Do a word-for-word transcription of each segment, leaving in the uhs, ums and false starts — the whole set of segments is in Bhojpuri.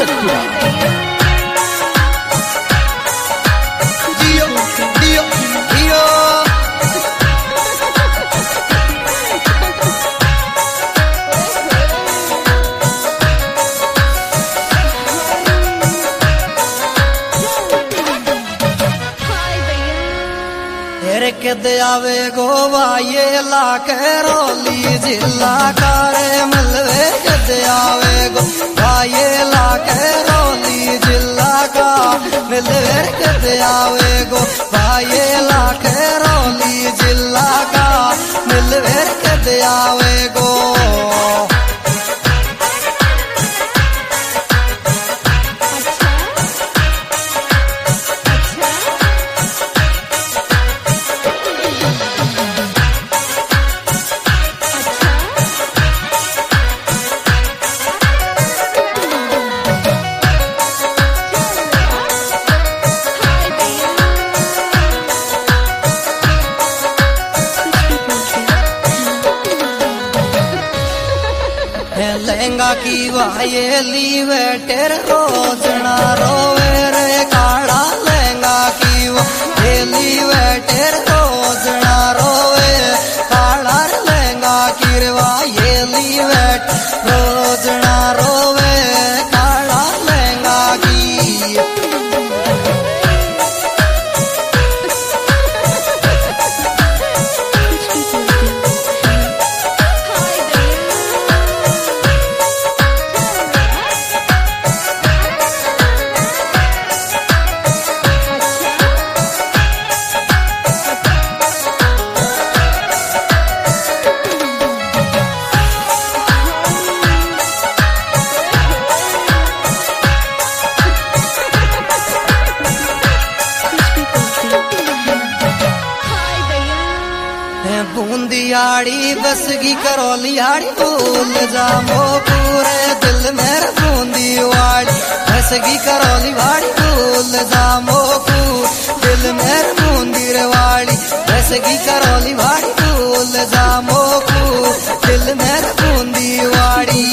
मालकपुरा। दियो दियो दियो के आवे गोवा ये ला के रोली जिला कारे मलवे के आवे गोवा ये ला के रोली जिला का मिलवे के आवे गोवा ये ला के रोली जिला का मिलवे के आवे गो लहंगा की वायली वेटर रोजना रोवे रे काड़ा लहंगा की वायली वेटर रोजना रोवे काड़ा लहंगा की वायली वेट रोजना रोवे काड़ा लहंगा की बूंदियाड़ी बसगी करौलियाड़ी भूल जामो पूरे दिल में बूंदीवाड़ी बसगी करौली वाड़ी भूल जामो दिल में बूंदीवाड़ी बसगी करौली वाड़ी भूल जामो दिल में बूंदीवाड़ी।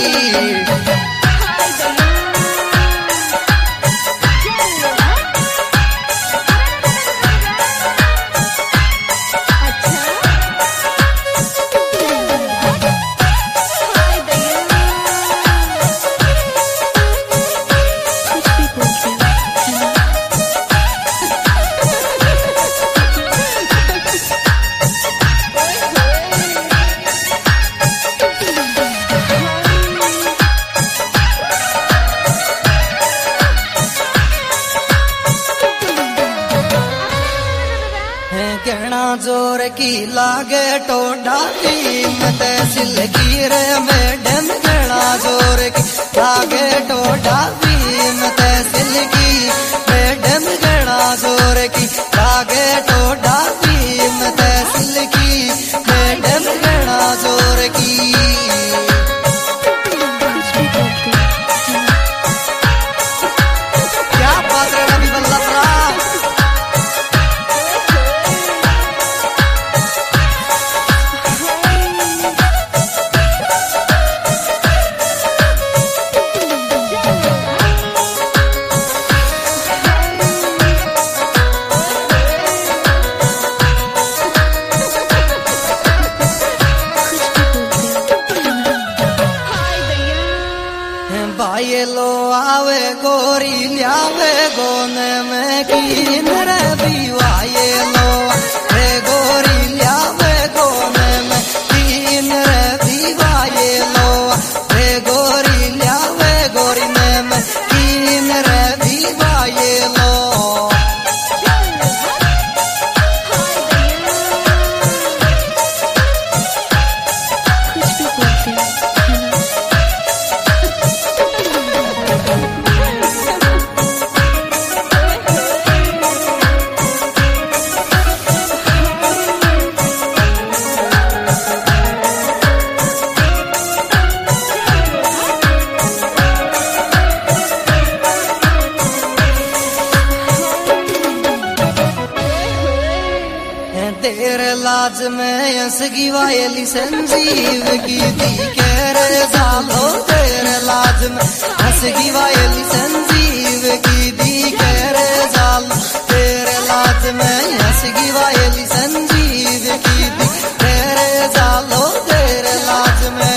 गहना जोर की लागे टोडा कीमत सिलकी रे मैडम गहना जोर की लागे टोडा कीमत सिलकी मैडम गहना जोर की लागे टोडा कीमत सिलकी मैडम गहना जोर की। क्या बात है रवि बल्लभरा। ये लो आवे गोरी लियावे गोने में की नरे दीवा ये लो रे गोरी लियावे गोने में की नरे दीवा ये लो रे गोरी लियावे गोरी में की नरे दीवा ये लो। तेरे लाज में यसगी वायली संजीव की दी के रे जालो तेरे लाज में हंस की वायली संजीव की दी करे जालो तेरे लाज में हंस की वायली संजीव की दी करे जालो तेरे लाज में।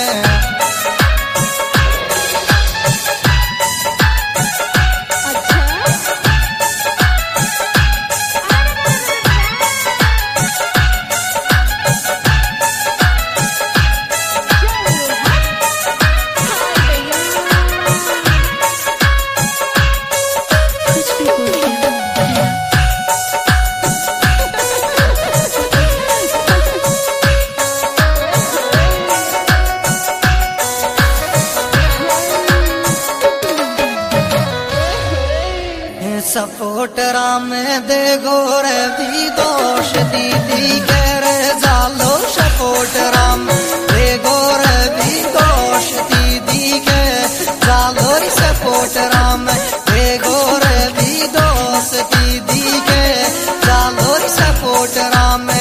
सपोर्टरा में दे गोरे भी दोष दीदी करे जालो सपोर्टरा में दे गोरे भी दोष दीदी के जालो सपोर्टरा में दे गोरे भी दोष दीदी के जालो सपोर्टरा में।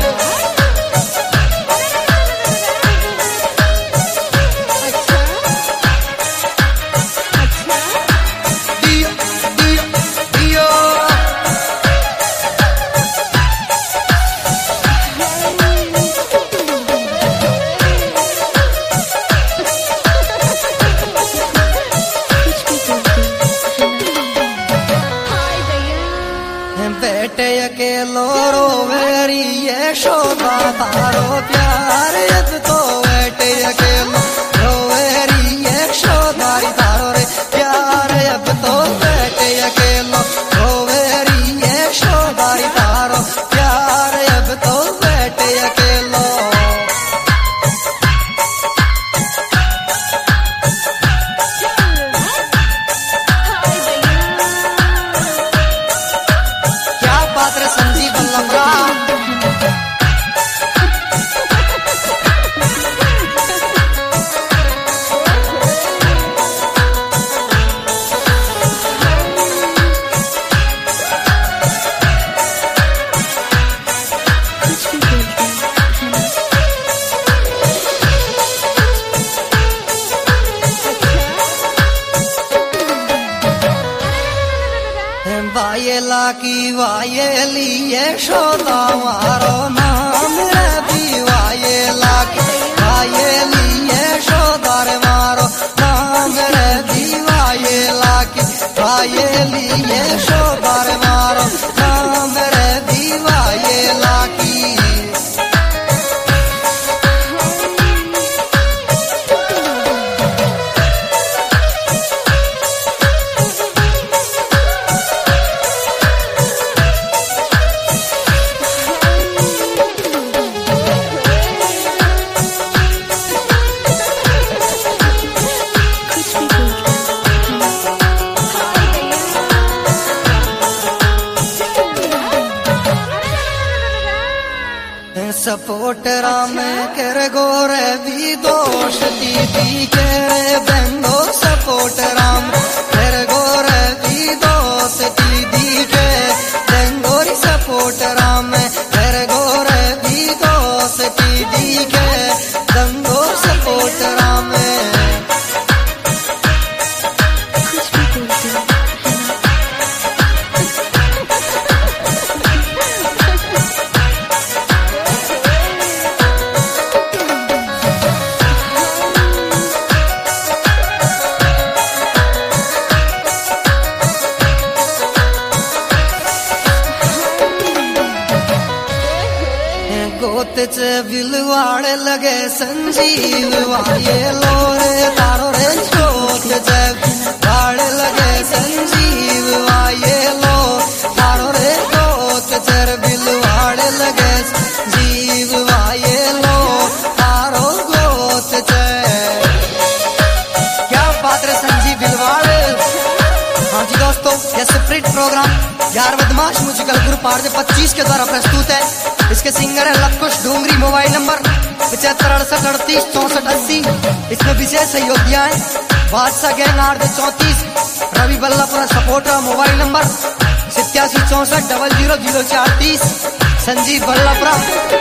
बेटे अकेलो रोवेरी ये शोभा तारो प्यार अब तो बेटे अकेलो रोवेरी ये शोधारी तारो रे प्यार अब तो बेटे अकेलो रोवेरी ये शोधारी तारो प्यार अब तो बेटे अकेलो। संजीव बल्लभरा वायला की वायली ये शोदा मारो नाम रे वायला की वायली ये शोदा रे मारो नाम रे वायला की वायली ये शोदा रे मारो नाम रे वायला की। सपोर्टरा में कर गोरे भी दोष दीदी करे बंदो सपोर्टरा में कर गोरे भी दोष दीदी के बंदोरी सपोर्टरा में कर गोरे भी दोष दीदी के बंदो सपोर्टरा में। गोत च बिलवाड़ लगे संजीव वाये लोरे तारो रे गोत च बिलवाड़ लगे संजीव वाये लो तारो रे गोत च बिलवाड़ लगे संजीव वाये लो तारो गोत च। क्या बात रे संजीव बिलवाड़। हाँ जी दोस्तों, ये स्प्रिट प्रोग्राम यार बदमाश म्यूजिकल ग्रुप आर जे पच्चीस के द्वारा प्रस्तुत है। इसके सिंगर है लवकुश डूंगरी। मोबाइल नंबर पचहत्तर अड़सठ अड़तीस चौसठ अस्सी। इसमें विशेष सहयोगियां हैं बादशाह गैंग आठ चौतीस, Ravi Ballapura supporter. Mobile number सत्यासी चौसठ डबल जीरो जीरो चार तीस, संजीव बल्लापुरा।